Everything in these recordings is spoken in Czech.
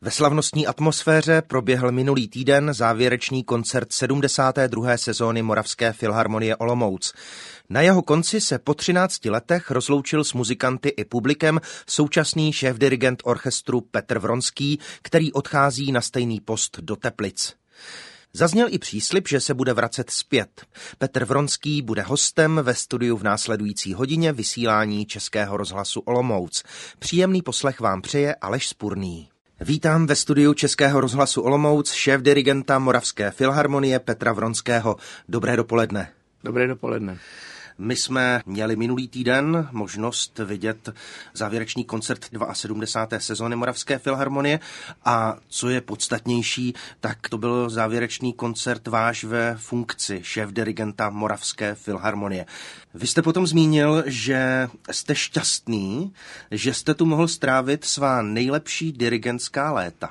Ve slavnostní atmosféře proběhl minulý týden závěrečný koncert 72. sezóny Moravské filharmonie Olomouc. Na jeho konci se po 13 letech rozloučil s muzikanty i publikem současný šéfdirigent orchestru Petr Vronský, který odchází na stejný post do Teplic. Zazněl i příslib, že se bude vracet zpět. Petr Vronský bude hostem ve studiu v následující hodině vysílání Českého rozhlasu Olomouc. Příjemný poslech vám přeje Aleš Spurný. Vítám ve studiu Českého rozhlasu Olomouc šéfdirigenta Moravské filharmonie Petra Vronského. Dobré dopoledne. Dobré dopoledne. My jsme měli minulý týden možnost vidět závěrečný koncert 72. sezóny Moravské filharmonie a co je podstatnější, tak to byl závěrečný koncert váš ve funkci šéfdirigenta Moravské filharmonie. Vy jste potom zmínil, že jste šťastný, že jste tu mohl strávit svá nejlepší dirigentská léta.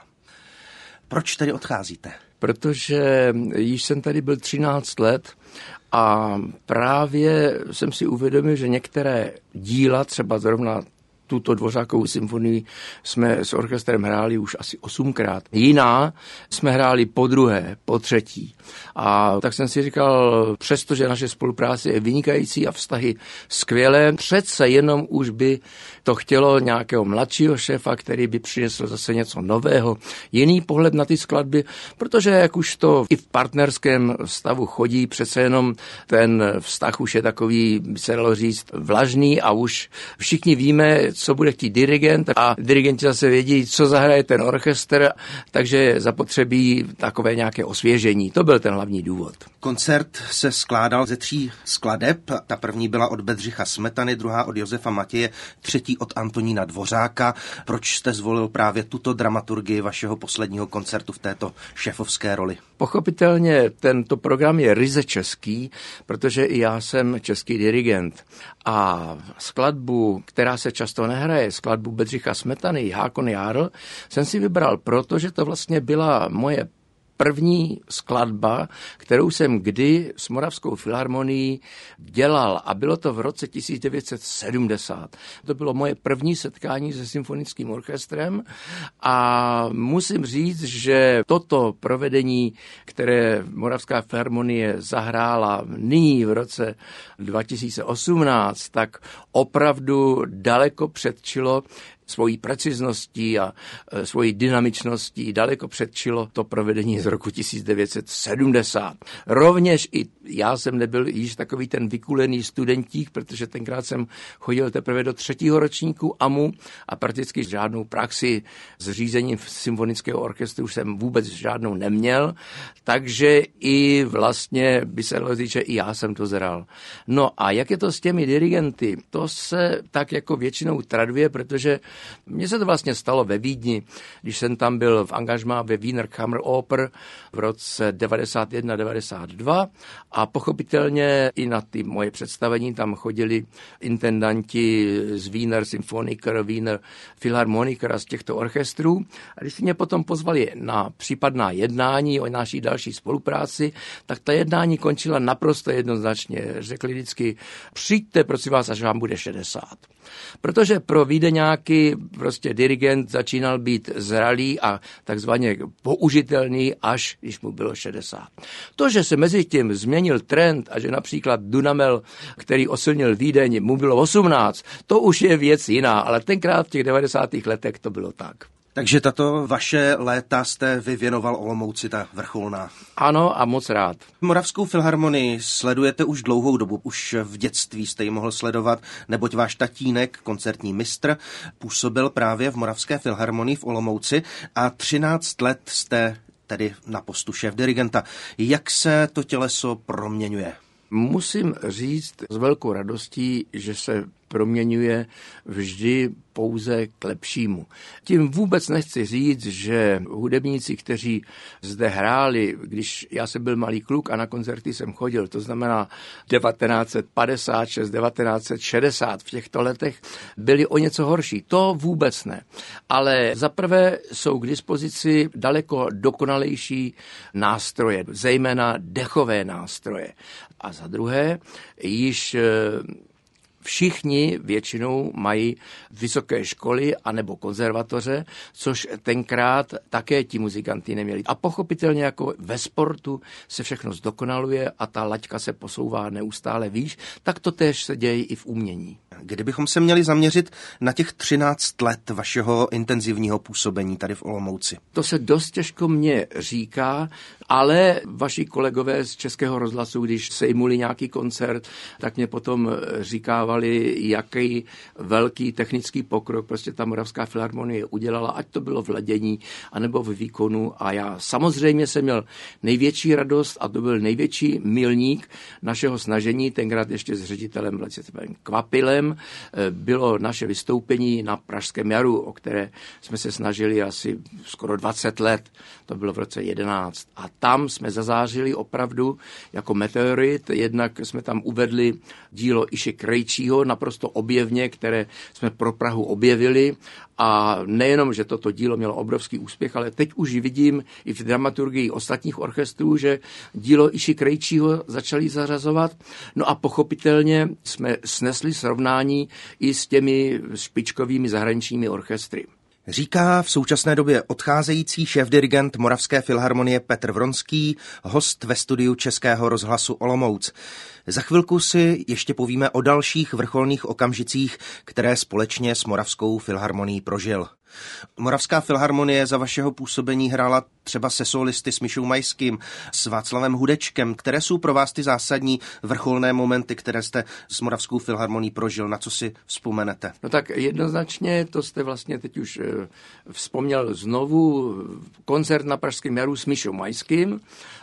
Proč tedy odcházíte? Protože již jsem tady byl 13 let a právě jsem si uvědomil, že některé díla, třeba zrovna tuto Dvořákovu symfonii jsme s orchestrem hráli už asi 8krát. Jiná jsme hráli po druhé, po třetí. A tak jsem si říkal, přestože naše spolupráce je vynikající a vztahy skvělé, přece jenom už by to chtělo nějakého mladšího šéfa, který by přinesl zase něco nového, jiný pohled na ty skladby, protože jak už to i v partnerském stavu chodí, přece jenom ten vztah už je takový, by se dalo říct, vlažný a už všichni víme, co bude chtít dirigent a dirigenti zase vědí, co zahraje ten orchestr, takže zapotřebí takové nějaké osvěžení. To byl ten hlavní důvod. Koncert se skládal ze 3 skladeb. Ta první byla od Bedřicha Smetany, druhá od Josefa Matěje, třetí od Antonína Dvořáka. Proč jste zvolil právě tuto dramaturgii vašeho posledního koncertu v této šéfovské roli? Pochopitelně tento program je ryze český, protože i já jsem český dirigent. A skladbu, která se často nehraje, skladbu Bedřicha Smetany, Hákon Jarl, jsem si vybral, protože to vlastně byla moje první skladba, kterou jsem kdy s Moravskou filharmonií dělal a bylo to v roce 1970. To bylo moje první setkání se symfonickým orchestrem a musím říct, že toto provedení, které Moravská filharmonie zahrála nyní v roce 2018, tak opravdu daleko předčilo svojí precizností a svojí dynamičností daleko předčilo to provedení z roku 1970. Rovněž i já jsem nebyl již takový ten vykulený studentík, protože tenkrát jsem chodil teprve do 3. ročníku AMU a prakticky žádnou praxi s řízením symfonického orchestru jsem vůbec žádnou neměl, takže i vlastně by se dalo říct, že i já jsem to zral. No a jak je to s těmi dirigenty? To se tak jako většinou traduje, protože mně se to vlastně stalo ve Vídni, když jsem tam byl v angažmá ve Wiener Kammeroper v roce 91-92 a pochopitelně i na ty moje představení tam chodili intendanti z Wiener Symphoniker, Wiener Philharmoniker a z těchto orchestrů. A když si mě potom pozvali na případná jednání o naší další spolupráci, tak ta jednání končila naprosto jednoznačně. Řekli vždycky, přijďte prosím vás, až vám bude 60. Protože pro Vídeňáky prostě dirigent začínal být zralý a takzvaně použitelný, až když mu bylo 60. To, že se mezi tím změnil trend a že například Dunamel, který osilnil Vídeň, mu bylo 18, to už je věc jiná, ale tenkrát v těch 90. letech to bylo tak. Takže tato vaše léta jste vy věnoval Olomouci, ta vrcholná. Ano a moc rád. Moravskou filharmonii sledujete už dlouhou dobu, už v dětství jste ji mohl sledovat, neboť váš tatínek, koncertní mistr, působil právě v Moravské filharmonii v Olomouci a 13 let jste tedy na postu šéfdirigenta. Jak se to těleso proměňuje? Musím říct s velkou radostí, že se proměňuje vždy pouze k lepšímu. Tím vůbec nechci říct, že hudebníci, kteří zde hráli, když já jsem byl malý kluk a na koncerty jsem chodil, to znamená 1956, 1960, v těchto letech byli o něco horší. To vůbec ne. Ale zaprvé jsou k dispozici daleko dokonalejší nástroje, zejména dechové nástroje. A za druhé, již všichni většinou mají vysoké školy anebo konzervatoře, což tenkrát také ti muzikanti neměli. A pochopitelně jako ve sportu se všechno zdokonaluje a ta laťka se posouvá neustále výš, tak to též se děje i v umění. Kdybychom se měli zaměřit na těch 13 let vašeho intenzivního působení tady v Olomouci? To se dost těžko mně říká, ale vaši kolegové z Českého rozhlasu, když sejmuli nějaký koncert, tak mě potom říkávali, jaký velký technický pokrok prostě ta Moravská filharmonie udělala, ať to bylo v ladění, anebo v výkonu. A já samozřejmě jsem měl největší radost a to byl největší milník našeho snažení, tenkrát ještě s ředitelem Vladimírem Kvapilem, bylo naše vystoupení na Pražském jaru, o které jsme se snažili asi skoro 20 let, to bylo v roce 11. A tam jsme zazářili opravdu jako meteorit, jednak jsme tam uvedli dílo Iše Krejčího, naprosto objevně, které jsme pro Prahu objevili. A nejenom, že toto dílo mělo obrovský úspěch, ale teď už vidím i v dramaturgii ostatních orchestrů, že dílo Iši Krejčího začali zařazovat. No a pochopitelně jsme snesli srovnání i s těmi špičkovými zahraničními orchestry. Říká v současné době odcházející šéfdirigent Moravské filharmonie Petr Vronský, host ve studiu Českého rozhlasu Olomouc. Za chvilku si ještě povíme o dalších vrcholných okamžicích, které společně s Moravskou filharmonií prožil. Moravská filharmonie za vašeho působení hrála třeba se solisty s Mišou Majským, s Václavem Hudečkem. Které jsou pro vás ty zásadní vrcholné momenty, které jste s Moravskou filharmonií prožil? Na co si vzpomenete? No tak jednoznačně, to jste vlastně teď už vzpomněl znovu, koncert na Pražském jaru s Mišou Majským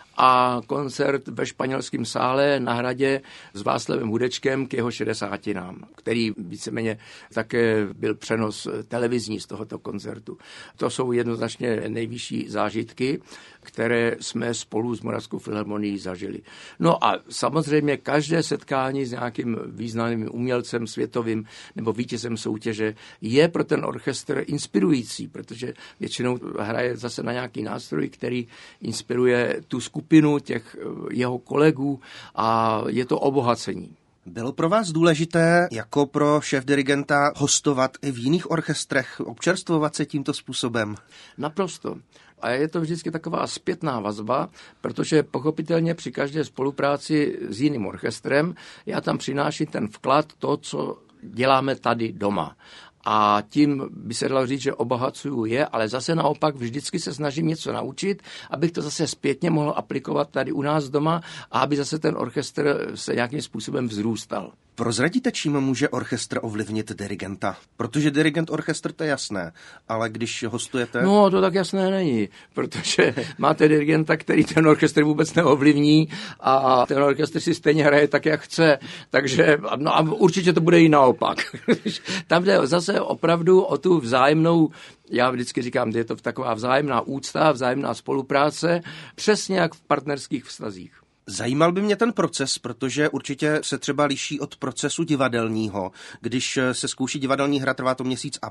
a koncert ve Španělském sále na Hradě s Václavem Hudečkem k jeho 60. který víceméně také byl přenos televizní z tohoto koncertu. To jsou jednoznačně nejvyšší zážitky, které jsme spolu s Moravskou filharmonií zažili. No a samozřejmě každé setkání s nějakým významným umělcem světovým nebo vítězem soutěže je pro ten orchestr inspirující, protože většinou hraje zase na nějaký nástroj, který inspiruje tu skupinu těch jeho kolegů a je to obohacení. Bylo pro vás důležité, jako pro šéfdirigenta, hostovat i v jiných orchestrech, občerstvovat se tímto způsobem? Naprosto. A je to vždycky taková zpětná vazba, protože pochopitelně při každé spolupráci s jiným orchestrem já tam přináším ten vklad, to, co děláme tady doma. A tím by se dalo říct, že obohacuju je, ale zase naopak vždycky se snažím něco naučit, abych to zase zpětně mohl aplikovat tady u nás doma a aby zase ten orchestr se nějakým způsobem vzrůstal. Prozradíte, čím může orchestr ovlivnit dirigenta? Protože dirigent orchestr, to je jasné, ale když hostujete... No, to tak jasné není, protože máte dirigenta, který ten orchestr vůbec neovlivní a ten orchestr si stejně hraje tak, jak chce, takže no a určitě to bude i naopak. Tam jde zase opravdu o tu vzájemnou, já vždycky říkám, je to taková vzájemná úcta, vzájemná spolupráce, přesně jak v partnerských vztazích. Zajímal by mě ten proces, protože určitě se třeba liší od procesu divadelního. Když se zkouší divadelní hra, trvá to 1,5 měsíce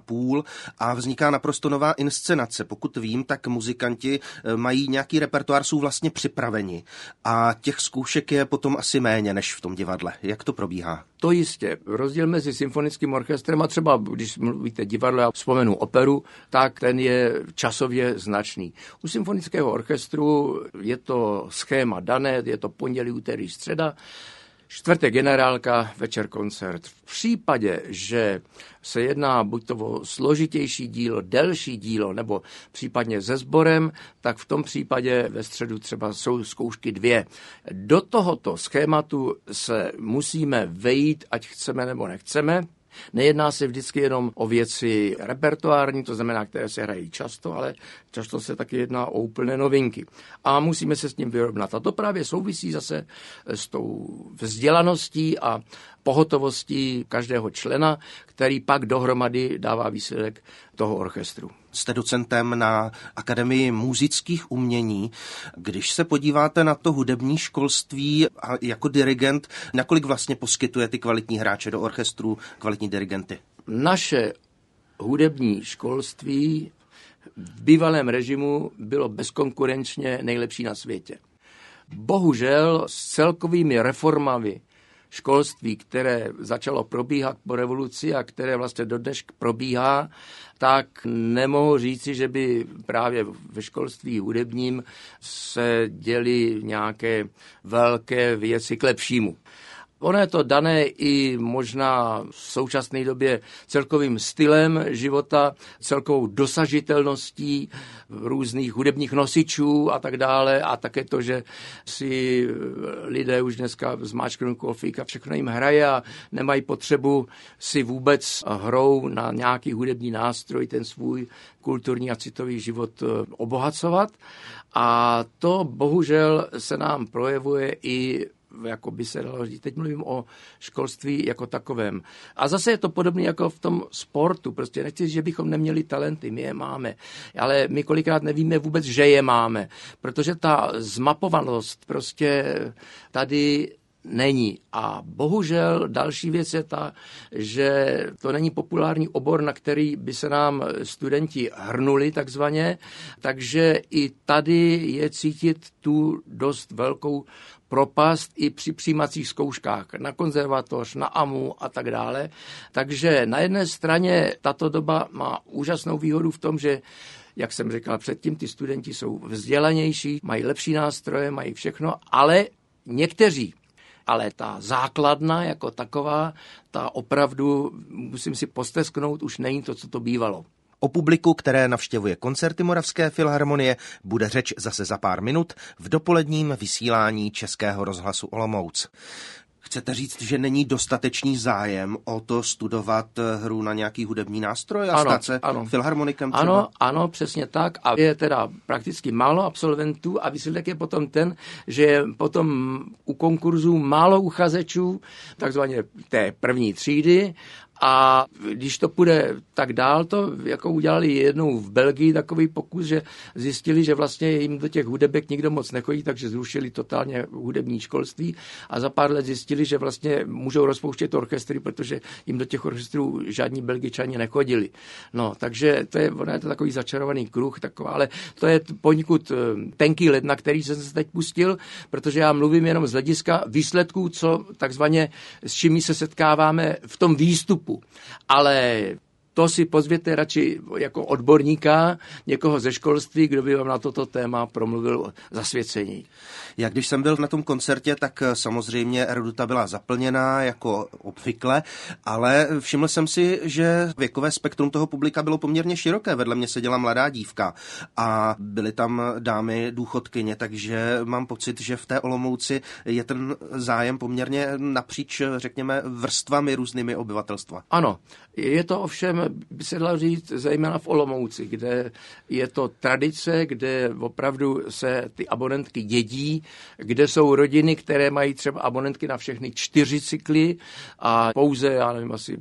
a vzniká naprosto nová inscenace. Pokud vím, tak muzikanti mají nějaký repertoár, jsou vlastně připraveni a těch zkoušek je potom asi méně než v tom divadle. Jak to probíhá? To jistě. Rozdíl mezi symfonickým orchestrem a třeba, když mluvíte divadlo, já vzpomenu operu, tak ten je časově značný. U symfonického orchestru je to schéma dané, je to pondělí, úterý, středa, čtvrtek generálka, večer koncert. V případě, že se jedná buď to o složitější dílo, delší dílo, nebo případně se sborem, tak v tom případě ve středu třeba jsou zkoušky 2. Do tohoto schématu se musíme vejít, ať chceme nebo nechceme. Nejedná se vždycky jenom o věci repertoární, to znamená, které se hrají často, ale často se taky jedná o úplné novinky. A musíme se s tím vyrovnat. A to právě souvisí zase s tou vzdělaností a pohotovostí každého člena, který pak dohromady dává výsledek toho orchestru. Jste docentem na Akademii múzických umění. Když se podíváte na to hudební školství a jako dirigent, nakolik vlastně poskytuje ty kvalitní hráče do orchestru, kvalitní dirigenty? Naše hudební školství v bývalém režimu bylo bezkonkurenčně nejlepší na světě. Bohužel s celkovými reformami školství, které začalo probíhat po revoluci a které vlastně dodnes probíhá, tak nemohu říci, že by právě ve školství hudebním se děly nějaké velké věci k lepšímu. Ono je to dané i možná v současné době celkovým stylem života, celkovou dosažitelností různých hudebních nosičů a tak dále a také to, že si lidé už dneska zmáčknou kofík a všechno jim hraje a nemají potřebu si vůbec hrou na nějaký hudební nástroj ten svůj kulturní a citový život obohacovat. A to bohužel se nám projevuje i jako by se dalo říct. Teď mluvím o školství jako takovém. A zase je to podobné jako v tom sportu. Prostě nechci říct, že bychom neměli talenty, my je máme. Ale my kolikrát nevíme vůbec, že je máme. Protože ta zmapovanost prostě tady není. A bohužel další věc je ta, že to není populární obor, na který by se nám studenti hrnuli takzvaně, takže i tady je cítit tu dost velkou propast i při přijímacích zkouškách na konzervatoř, na AMU a tak dále. Takže na jedné straně tato doba má úžasnou výhodu v tom, že jak jsem říkal předtím, ty studenti jsou vzdělanější, mají lepší nástroje, mají všechno, ale někteří. Ale ta základna jako taková, ta opravdu, musím si postesknout, už není to, co to bývalo. O publiku, které navštěvuje koncerty Moravské filharmonie, bude řeč zase za pár minut v dopoledním vysílání Českého rozhlasu Olomouc. Chcete říct, že není dostatečný zájem o to studovat hru na nějaký hudební nástroj a stát se filharmonikem třeba? Ano, přesně tak. A je teda prakticky málo absolventů a výsledek je potom ten, že je potom u konkurzů málo uchazečů, takzvaně té první třídy. A když to půjde tak dál, to jako udělali jednou v Belgii takový pokus, že zjistili, že vlastně jim do těch hudebek nikdo moc nechodí, takže zrušili totálně hudební školství a za pár let zjistili, že vlastně můžou rozpouštět orchestry, protože jim do těch orchestrů žádní Belgičani nechodili. No, takže to je takový začarovaný kruh, taková, ale to je poněkud tenký led, na který jsem se teď pustil, protože já mluvím jenom z hlediska výsledků, co takzvaně s čím se setkáváme v tom výstupu. Ale to si pozvěte radši jako odborníka, někoho ze školství, kdo by vám na toto téma promluvil zasvěcení. Já když jsem byl na tom koncertě, tak samozřejmě Reduta byla zaplněná jako obvykle, ale všiml jsem si, že věkové spektrum toho publika bylo poměrně široké. Vedle mě seděla mladá dívka a byly tam dámy důchodkyně, takže mám pocit, že v té Olomouci je ten zájem poměrně napříč, řekněme, vrstvami různými obyvatelstva. Ano, je to ovšem, by se dalo říct, zejména v Olomouci, kde je to tradice, kde opravdu se ty abonentky dědí, kde jsou rodiny, které mají třeba abonentky na všechny 4 cykly a pouze, já nevím, asi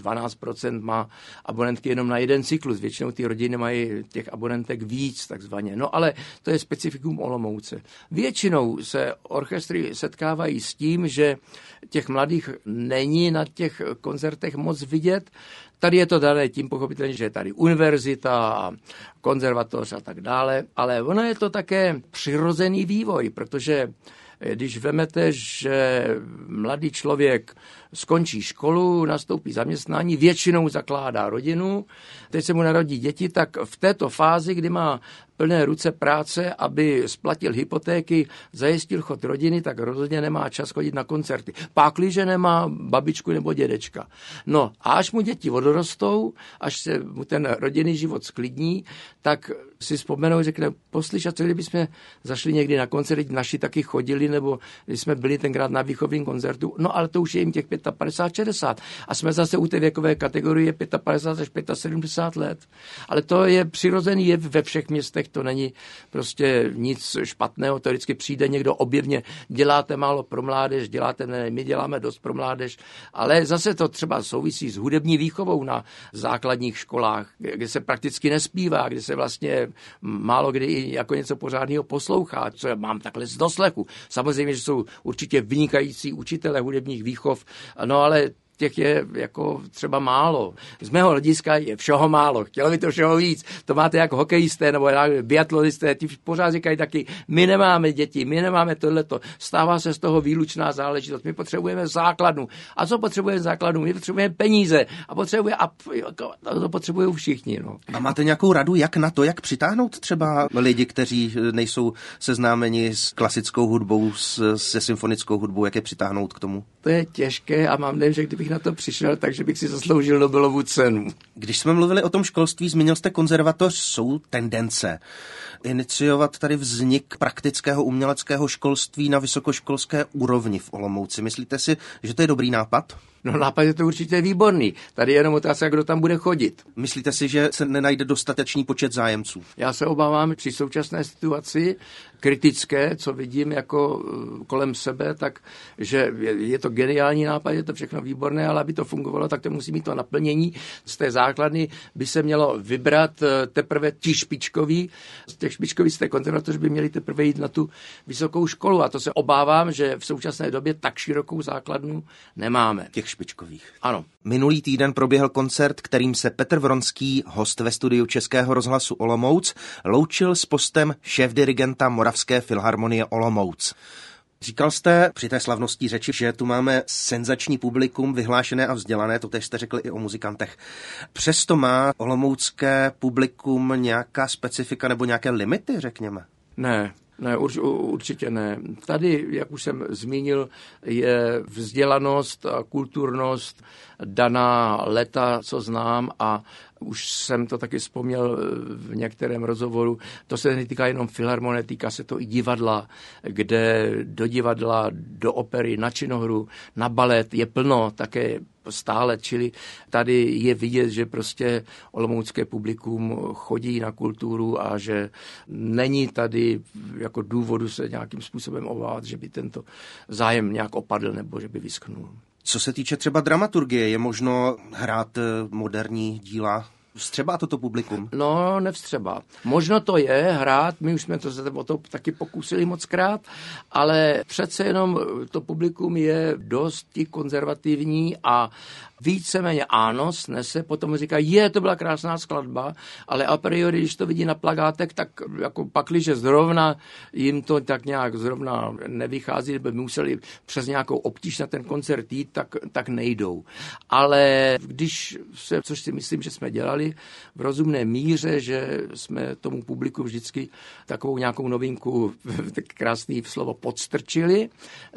12% má abonentky jenom na jeden cyklus. Většinou ty rodiny mají těch abonentek víc, takzvaně. No ale to je specifikum Olomouce. Většinou se orchestry setkávají s tím, že těch mladých není na těch koncertech moc vidět. Tady je to dané tím pochopitelně, že je tady univerzita, konzervatoř a tak dále, ale ono je to také přirozený vývoj, protože když vemete, že mladý člověk skončí školu, nastoupí zaměstnání, většinou zakládá rodinu, teď se mu narodí děti, tak v této fázi, kdy má plné ruce práce, aby splatil hypotéky, zajistil chod rodiny, tak rozhodně nemá čas chodit na koncerty. Pakliže nemá babičku nebo dědečka. No a až mu děti odrostou, až se mu ten rodinný život sklidní, tak si vzpomenou, řekne, poslyš, a co kdybychom zašli někdy na koncert, naši taky chodili, nebo když jsme byli tenkrát na výchovním koncertu, no ale to už je jim těch 55, 60. A jsme zase u té věkové kategorie 55 až 75 let. Ale to je přirozený jev ve všech městech, to není prostě nic špatného, to vždycky přijde někdo objevně, děláte málo pro mládež, my děláme dost pro mládež, ale zase to třeba souvisí s hudební výchovou na základních školách, kde se prakticky nespívá, kde se vlastně málo kdy i jako něco pořádného poslouchá, co já mám takhle z doslechu. Samozřejmě, že jsou určitě vynikající učitelé hudebních výchov, no ale těch je jako třeba málo. Z mého hlediska je všeho málo, chtělo by to všeho víc. To máte jako hokejisté nebo biatlonisté, ti pořád říkají taky, my nemáme děti, my nemáme tohleto. Stává se z toho výlučná záležitost. My potřebujeme základnu. A co potřebujeme základnu? My potřebujeme peníze a to potřebují všichni. No. A máte nějakou radu, jak na to, jak přitáhnout třeba lidi, kteří nejsou seznámeni s klasickou hudbou, se symfonickou hudbou, jak je přitáhnout k tomu? To je těžké a mám dojem, že kdybych na to přišel, takže bych si zasloužil Nobelovu cenu. Když jsme mluvili o tom školství, zmínil jste konzervatoř, jsou tendence iniciovat tady vznik praktického uměleckého školství na vysokoškolské úrovni v Olomouci. Myslíte si, že to je dobrý nápad? No nápad je to určitě výborný. Tady je jenom otázka, kdo tam bude chodit. Myslíte si, že se nenajde dostatečný počet zájemců? Já se obávám při současné situaci kritické, co vidím jako kolem sebe, tak že je to geniální nápad, je to všechno výborné, ale aby to fungovalo, tak to musí mít to naplnění. Z té základny by se mělo vybrat teprve ti špičkoví. Z těch špičkových z té konzervatoře by měli teprve jít na tu vysokou školu a to se obávám, že v současné době tak širokou základnu nemáme. Těch špičkových. Ano. Minulý týden proběhl koncert, kterým se Petr Vronský, host ve studiu Českého rozhlasu Olomouc, loučil s postem šéfdirigenta Moravské filharmonie Olomouc. Říkal jste při té slavnostní řeči, že tu máme senzační publikum, vyhlášené a vzdělané, to tež jste řekli i o muzikantech. Přesto má olomoucké publikum nějaká specifika nebo nějaké limity, řekněme? Ne, určitě ne. Tady, jak už jsem zmínil, je vzdělanost a kulturnost daná leta, co znám a už jsem to taky vzpomněl v některém rozhovoru. To se netýká jenom filharmonie, týká se to i divadla, kde do divadla, do opery, na činohru, na balet je plno také stále, čili tady je vidět, že prostě olomoucké publikum chodí na kulturu a že není tady jako důvodu se nějakým způsobem obávat, že by tento zájem nějak opadl nebo že by vyschnul. Co se týče třeba dramaturgie, je možno hrát moderní díla? Vstřebá toto publikum? No, nevstřebá. Možno to je hrát, my už jsme to o to taky pokusili mockrát, ale přece jenom to publikum je dosti konzervativní a víceméně ano, snese, potom říká, to byla krásná skladba, ale a priori, když to vidí na plakátek, tak jako pakliže zrovna jim to tak nějak zrovna nevychází, nebo by museli přes nějakou obtíž na ten koncert jít, tak nejdou. Ale když se, což si myslím, že jsme dělali v rozumné míře, že jsme tomu publiku vždycky takovou nějakou novinku, tak krásný slovo, podstrčili,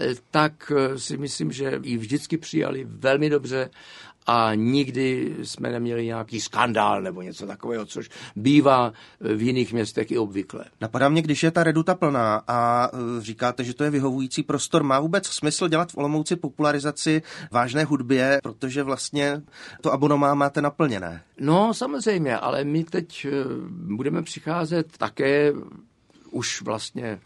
tak si myslím, že ji vždycky přijali velmi dobře a nikdy jsme neměli nějaký skandál nebo něco takového, což bývá v jiných městech i obvykle. Napadá mě, když je ta reduta plná a říkáte, že to je vyhovující prostor, má vůbec smysl dělat v Olomouci popularizaci vážné hudbě, protože vlastně to abonomá máte naplněné? No samozřejmě, ale my teď budeme přicházet také už vlastně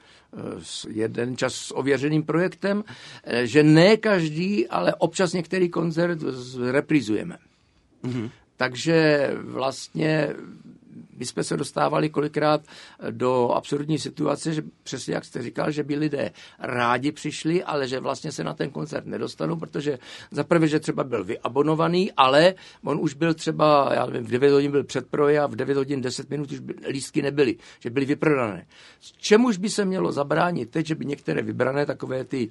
jeden čas s ověřeným projektem, že ne každý, ale občas některý koncert reprizujeme. Mm-hmm. Takže vlastně my jsme se dostávali kolikrát do absurdní situace, že přesně jak jste říkal, že by lidé rádi přišli, ale že vlastně se na ten koncert nedostanou, protože zaprvé, že třeba byl vyabonovaný, ale on už byl třeba, já nevím, v 9 hodin byl předproj a v 9 hodin 10 minut už lístky nebyly, že byly vyprodané. Čemuž by se mělo zabránit teď, že by některé vybrané takové ty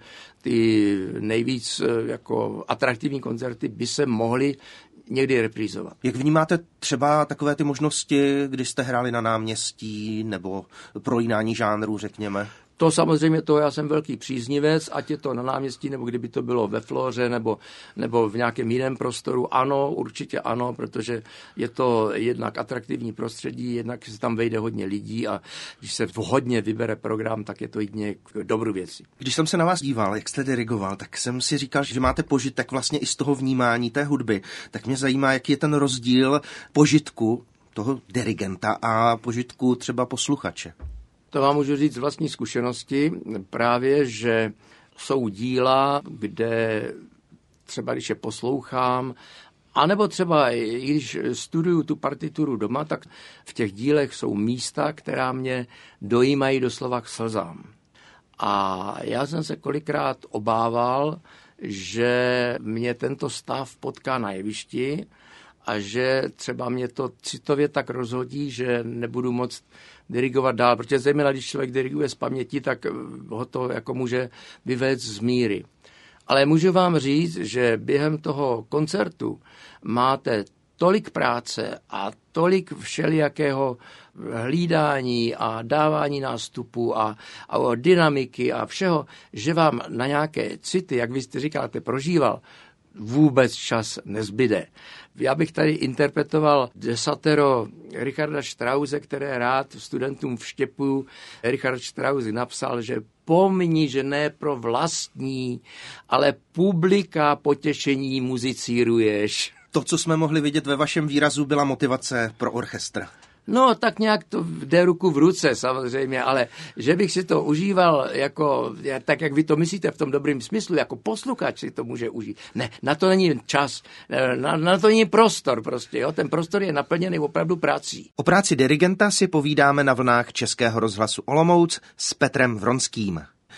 nejvíc jako atraktivní koncerty by se mohly někdy reprízovat. Jak vnímáte třeba takové ty možnosti, když jste hráli na náměstí nebo prolínání žánrů, řekněme? To samozřejmě, já jsem velký příznivec, ať je to na náměstí, nebo kdyby to bylo ve Floře, nebo v nějakém jiném prostoru. Ano, určitě ano, protože je to jednak atraktivní prostředí, jednak se tam vejde hodně lidí a když se hodně vybere program, tak je to jedně k dobru věci. Když jsem se na vás díval, jak jste dirigoval, tak jsem si říkal, že máte požitek vlastně i z toho vnímání té hudby. Tak mě zajímá, jaký je ten rozdíl požitku toho dirigenta a požitku třeba posluchače. To vám můžu říct z vlastní zkušenosti, právě, že jsou díla, kde třeba když je poslouchám, anebo třeba i když studuju tu partituru doma, tak v těch dílech jsou místa, která mě dojímají doslova k slzám. A já jsem se kolikrát obával, že mě tento stav potká na jevišti a že třeba mě to citově tak rozhodí, že nebudu moc dirigovat dál, protože zejména když člověk diriguje z paměti, tak ho to jako může vyvést z míry. Ale můžu vám říct, že během toho koncertu máte tolik práce a tolik všelijakého hlídání a dávání nástupu a dynamiky a všeho, že vám na nějaké city, jak vy jste říkáte, prožíval, vůbec čas nezbyde. Já bych tady interpretoval desatero Richarda Strause, které rád studentům vštěpuju. Richard Strauss napsal, že pomni, že ne pro vlastní, ale publika potěšení muzicíruješ. To, co jsme mohli vidět ve vašem výrazu, byla motivace pro orchestr. No, tak nějak to jde ruku v ruce samozřejmě, ale že bych si to užíval jako, tak jak vy to myslíte v tom dobrým smyslu, jako posluchač si to může užít. Ne, na to není čas, na to není prostor prostě, jo? Ten prostor je naplněný opravdu prací. O práci dirigenta si povídáme na vlnách Českého rozhlasu Olomouc s Petrem Vronským.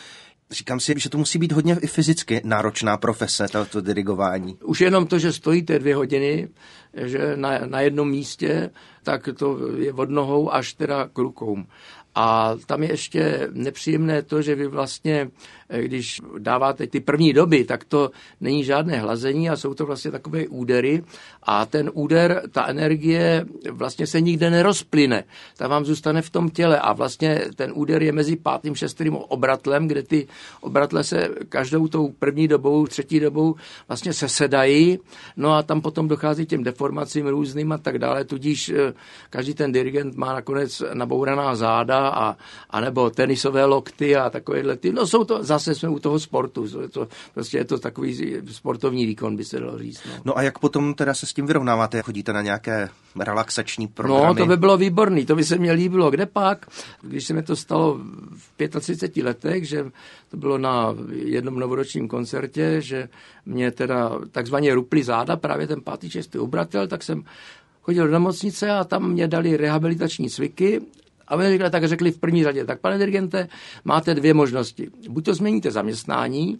Říkám si, že to musí být hodně i fyzicky náročná profese, to dirigování. Už jenom to, že stojíte 2 hodiny, že na jednom místě, tak to je od nohou až teda k rukou. A tam je ještě nepříjemné to, že vy vlastně, když dáváte ty první doby, tak to není žádné hlazení a jsou to vlastně takové údery a ten úder, ta energie vlastně se nikde nerozplyne. Ta vám zůstane v tom těle a vlastně ten úder je mezi 5. 6. obratlem, kde ty obratle se každou tou první dobou, třetí dobou vlastně sesedají, no a tam potom dochází těm deformacím různým a tak dále, tudíž každý ten dirigent má nakonec nabouraná záda a nebo tenisové lokty a takovéhle ty. No jsou to, zase jsme u toho sportu, je to takový sportovní výkon, by se dalo říct. No a jak potom teda se s tím vyrovnáváte? Chodíte na nějaké relaxační programy? No to by bylo výborný, to by se mně líbilo. Kde pak, když se mi to stalo v 35 letech, že to bylo na jednom novoročním koncertě, že mě teda takzvaně ruply záda, právě ten 5. 6. obratel, tak jsem chodil do nemocnice a tam mě dali rehabilitační cviky. A my tak řekli v první řadě, tak pane dirigente, máte 2 možnosti. Buď to změníte zaměstnání,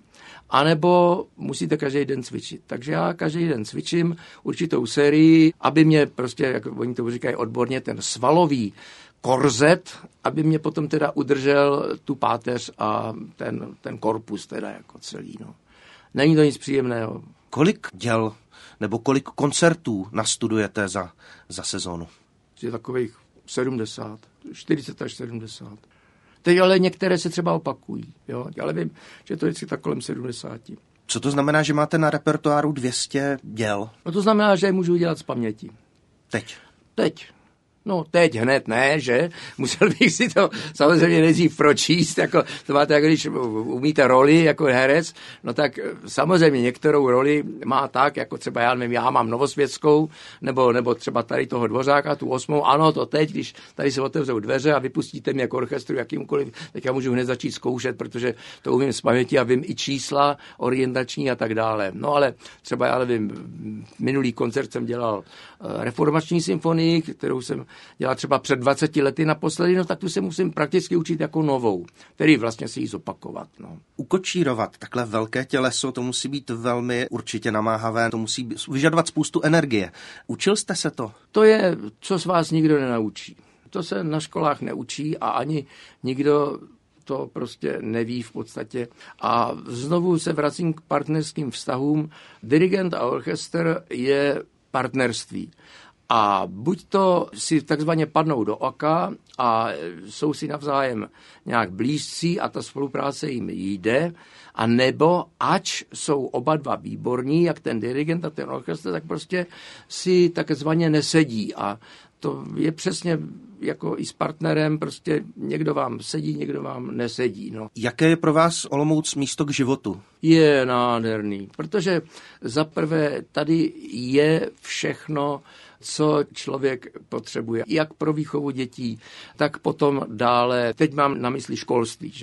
anebo musíte každý den cvičit. Takže já každý den cvičím určitou sérii, aby mě prostě, jak oni to říkají odborně, ten svalový korzet, aby mě potom teda udržel tu páteř a ten korpus teda jako celý. No. Není to nic příjemného. Kolik děl nebo kolik koncertů nastudujete za sezónu? Je takových 70, 40 až 70. Teď ale některé se třeba opakují, jo? Ale vím, že to je tak kolem 70. Co to znamená, že máte na repertoáru 200 děl? No to znamená, že je můžu dělat z paměti. Teď. No teď hned ne, že? Musel bych si to samozřejmě nejdřív pročíst, jako to máte, jako když umíte roli jako herec, no tak samozřejmě některou roli má tak, jako třeba já mám Novosvětskou, nebo třeba tady toho Dvořáka, tu 8. Ano, to teď, když tady se otevřou dveře a vypustíte mě jako orchestru jakýmkoliv, tak já můžu hned začít zkoušet, protože to umím z paměti a vím i čísla orientační a tak dále. No ale třeba já nevím, minulý koncert jsem dělal reformační symfonii, kterou jsem dělal třeba před 20 lety naposledy, no tak tu se musím prakticky učit jako novou, tedy vlastně si ji zopakovat. No. Ukočírovat takhle velké těleso, to musí být velmi určitě namáhavé, to musí vyžadovat spoustu energie. Učil jste se to? To je, co z vás nikdo nenaučí. To se na školách neučí a ani nikdo to prostě neví v podstatě. A znovu se vracím k partnerským vztahům. Dirigent a orchestr je partnerství. A buď to si takzvaně padnou do oka a jsou si navzájem nějak blízcí a ta spolupráce jim jde, a nebo ač jsou oba dva výborní, jak ten dirigent a ten orchestr, tak prostě si takzvaně nesedí. A to je přesně jako i s partnerem, prostě někdo vám sedí, někdo vám nesedí. No. Jaké je pro vás Olomouc místo k životu? Je nádherný, protože zaprvé tady je všechno, co člověk potřebuje. Jak pro výchovu dětí, tak potom dále, teď mám na mysli školství, že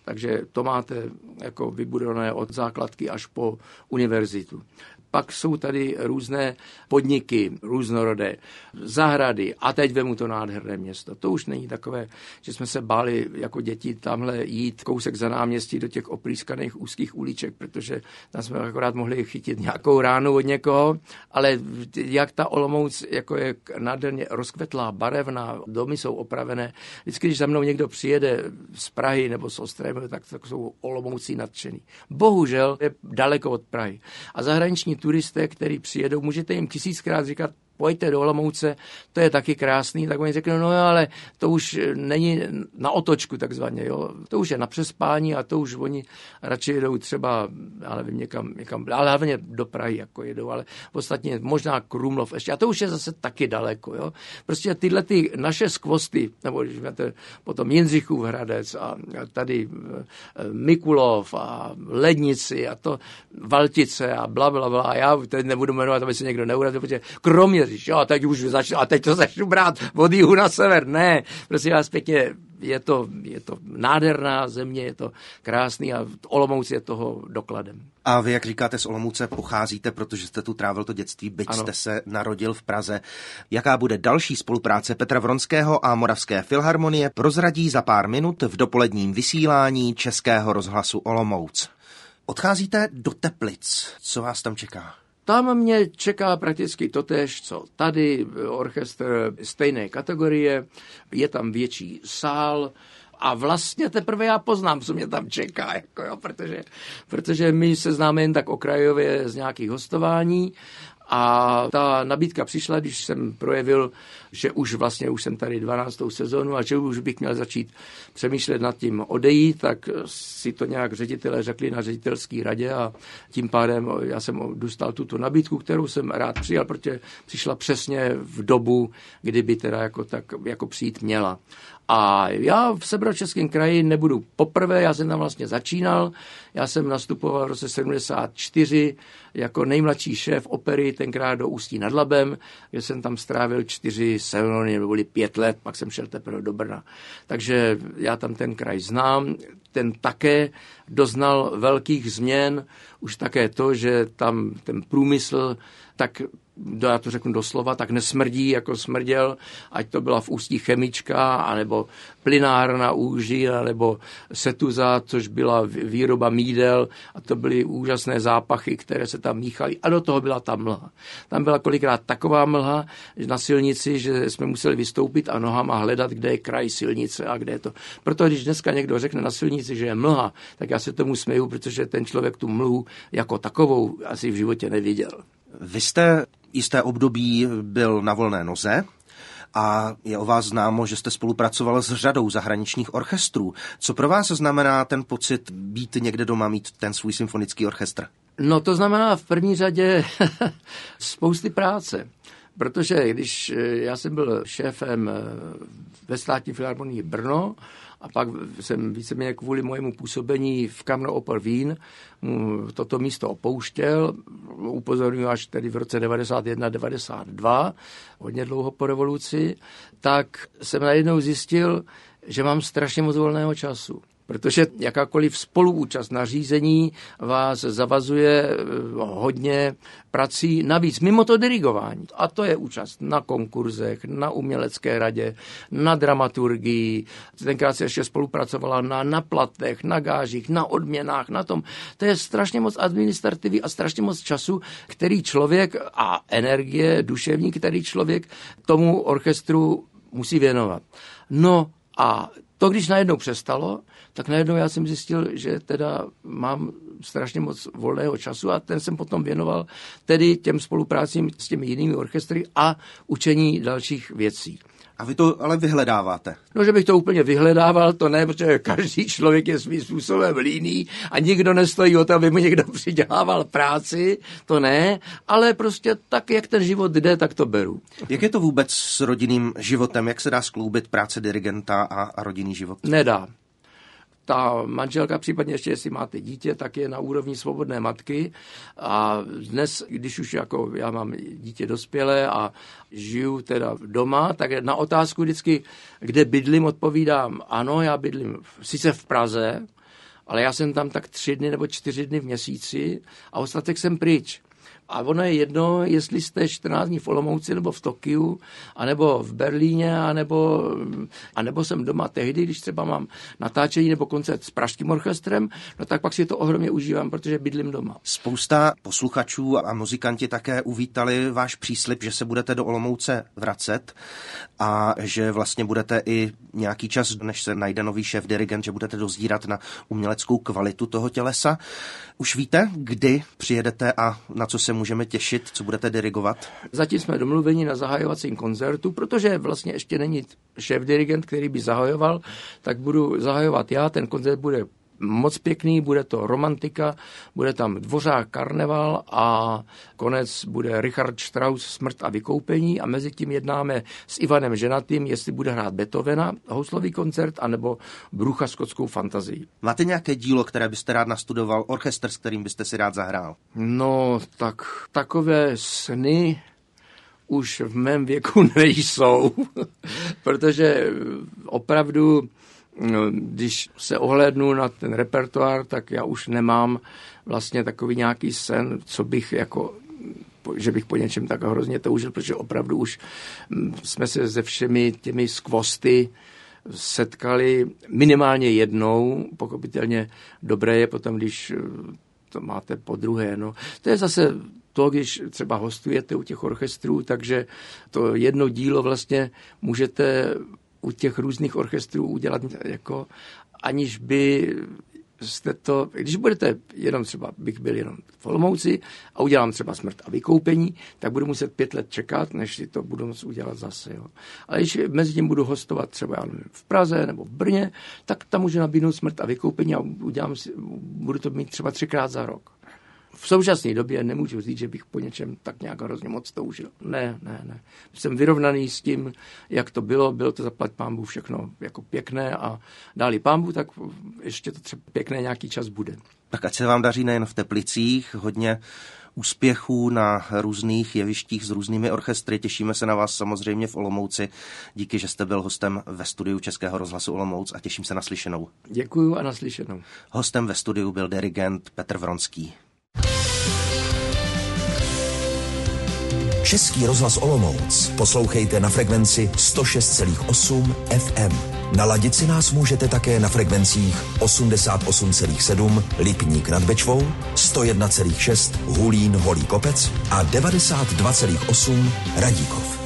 Takže to máte jako vybudované od základky až po univerzitu. Pak jsou tady různé podniky, různorodé zahrady a teď vemu to nádherné město. To už není takové, že jsme se báli jako děti tamhle jít kousek za náměstí do těch oplískaných úzkých uliček, protože tam jsme akorát mohli chytit nějakou ránu od někoho, ale jak ta Olomouc jako je nádherně rozkvetlá, barevná, domy jsou opravené. Vždycky, když za mnou někdo přijede z Prahy nebo z Ostravy, tak jsou Olomoucí nadšený. Bohužel je daleko od Prahy. A zahraniční turisté, kteří přijedou, můžete jim 1000krát říkat, pojďte do Olomouce, to je taky krásný, tak oni řeknou, no jo, ale to už není na otočku takzvaně, jo. To už je na přespání a to už oni radši jedou třeba, já nevím, někam, ale hlavně do Prahy jako jedou, ale ostatně možná Krumlov ještě, a to už je zase taky daleko, jo. Prostě tyhle ty naše skvosty, nebo když máte potom Jindřichův Hradec a tady Mikulov a Lednici a to Valtice a blablabla, a já teď nebudu jmenovat, aby se někdo neurazil, protože kromě jo, teď to začnu brát od jihu na sever. Ne, prosím vás pěkně, je to nádherná země, je to krásný a Olomouc je toho dokladem. A vy, jak říkáte, z Olomouce pocházíte, protože jste tu trávil to dětství, byť ano. Jste se narodil v Praze. Jaká bude další spolupráce Petra Vronského a Moravské filharmonie, prozradí za pár minut v dopoledním vysílání Českého rozhlasu Olomouc. Odcházíte do Teplic. Co vás tam čeká? Tam mě čeká prakticky totéž, co tady, orchestr stejné kategorie, je tam větší sál a vlastně teprve já poznám, co mě tam čeká, jako jo, protože my se známe jen tak okrajově z nějakých hostování. A ta nabídka přišla, když jsem projevil, že už jsem tady 12. sezónu a že už bych měl začít přemýšlet nad tím odejít, tak si to nějak ředitelé řekli na ředitelské radě a tím pádem já jsem dostal tuto nabídku, kterou jsem rád přijal, protože přišla přesně v dobu, kdyby teda jako přijít měla. A já v Severočeském kraji nebudu poprvé, já jsem tam vlastně začínal, já jsem nastupoval v roce 74 jako nejmladší šéf opery, tenkrát do Ústí nad Labem, kde jsem tam strávil 4 sezóny, nebo 5 let, pak jsem šel teprve do Brna. Takže já tam ten kraj znám, ten také doznal velkých změn, už také to, že tam ten průmysl tak, já to řeknu doslova, tak nesmrdí, jako smrděl, ať to byla v Ústí chemička, anebo plynárna Úží, nebo Setuza, což byla výroba mídel, a to byly úžasné zápachy, které se tam míchaly, a do toho byla ta mlha. Tam byla kolikrát taková mlha na silnici, že jsme museli vystoupit a nohama hledat, kde je kraj silnice a kde je to. Proto když dneska někdo řekne na silnici, že je mlha, tak já se tomu směju, protože ten člověk tu mlhu jako takovou asi v životě neviděl. Vy jste jisté období byl na volné noze a je o vás známo, že jste spolupracoval s řadou zahraničních orchestrů. Co pro vás znamená ten pocit být někde doma, mít ten svůj symfonický orchestr? No to znamená v první řadě spousty práce. Protože když já jsem byl šéfem ve Státní filharmonii Brno a pak jsem víceméně kvůli mojemu působení v Kammeroper Wien toto místo opouštěl, upozorňuji až tedy v roce 91-92, hodně dlouho po revoluci, tak jsem najednou zjistil, že mám strašně moc volného času. Protože jakákoliv spoluúčast na řízení vás zavazuje hodně prací, navíc mimo to dirigování. A to je účast na konkurzech, na umělecké radě, na dramaturgii. Tenkrát se ještě spolupracovala na platech, na gážích, na odměnách, na tom. To je strašně moc administrativy a strašně moc času, který člověk a energie duševní, který člověk tomu orchestru musí věnovat. No a to, když najednou přestalo, tak najednou já jsem zjistil, že teda mám strašně moc volného času a ten jsem potom věnoval tedy těm spoluprácím s těmi jinými orchestry a učení dalších věcí. A vy to ale vyhledáváte? No, že bych to úplně vyhledával, to ne, protože každý člověk je svým způsobem líný a nikdo nestojí o to, aby mu někdo přidělával práci, to ne, ale prostě tak, jak ten život jde, tak to beru. Jak je to vůbec s rodinným životem? Jak se dá skloubit práce dirigenta a rodinný život? Nedá. Ta manželka, případně ještě jestli máte dítě, tak je na úrovni svobodné matky a dnes, když už jako já mám dítě dospělé a žiju teda doma, tak na otázku vždycky, kde bydlím, odpovídám, ano, já bydlím sice v Praze, ale já jsem tam tak 3 dny nebo 4 dny v měsíci a ostatek jsem pryč. A ono je jedno, jestli jste 14 dní v Olomouci, nebo v Tokiu, anebo v Berlíně, anebo jsem doma tehdy, když třeba mám natáčení nebo koncert s pražským orchestrem, no tak pak si to ohromně užívám, protože bydlím doma. Spousta posluchačů a muzikanti také uvítali váš příslib, že se budete do Olomouce vracet a že vlastně budete i nějaký čas, než se najde nový šéf dirigent, že budete dozírat na uměleckou kvalitu toho tělesa. Už víte, kdy přijedete a na co se můžeme těšit, co budete dirigovat? Zatím jsme domluveni na zahajovacím koncertu, protože vlastně ještě není šéf dirigent, který by zahajoval, tak budu zahajovat já, ten koncert bude moc pěkný, bude to romantika, bude tam Dvořák Karneval a konec bude Richard Strauss Smrt a vykoupení a mezi tím jednáme s Ivanem Ženatým, jestli bude hrát Beethovena, houslový koncert, anebo Brucha skotskou fantazii. Máte nějaké dílo, které byste rád nastudoval, orchestr, s kterým byste si rád zahrál? No, tak takové sny už v mém věku nejsou, protože opravdu když se ohlédnu na ten repertoár, tak já už nemám vlastně takový nějaký sen, co bych jako, že bych po něčem tak hrozně toužil, protože opravdu už jsme se se všemi těmi skvosty setkali minimálně jednou, pochopitelně dobré je potom, když to máte po druhé. No. To je zase to, když třeba hostujete u těch orchestrů, takže to jedno dílo vlastně můžete u těch různých orchestrů udělat jako, aniž by jste to, když budete jenom třeba, bych byl jenom v Olomouci a udělám třeba Smrt a vykoupení, tak budu muset 5 let čekat, než si to budu moct udělat zase. Jo. Ale když mezi tím budu hostovat třeba v Praze nebo v Brně, tak tam můžu nabídnout Smrt a vykoupení a budu to mít třeba 3krát za rok. V současné době nemůžu říct, že bych po něčem tak nějak hrozně moc toužil. Ne. Jsem vyrovnaný s tím, jak to bylo to zaplať pánbůh všechno jako pěkné a dáli pánbůh, tak ještě to třeba pěkné nějaký čas bude. Tak ať se vám daří nejen v Teplicích, hodně úspěchů na různých jevištích s různými orchestry. Těšíme se na vás samozřejmě v Olomouci. Díky, že jste byl hostem ve studiu Českého rozhlasu Olomouc a těším se na slyšenou. Děkuju a naslyšenou. Hostem ve studiu byl dirigent Petr Vronský. Český rozhlas Olomouc poslouchejte na frekvenci 106,8 FM. Naladit si nás můžete také na frekvencích 88,7 Lipník nad Bečvou, 101,6 Hulín Holý Kopec a 92,8 Radíkov.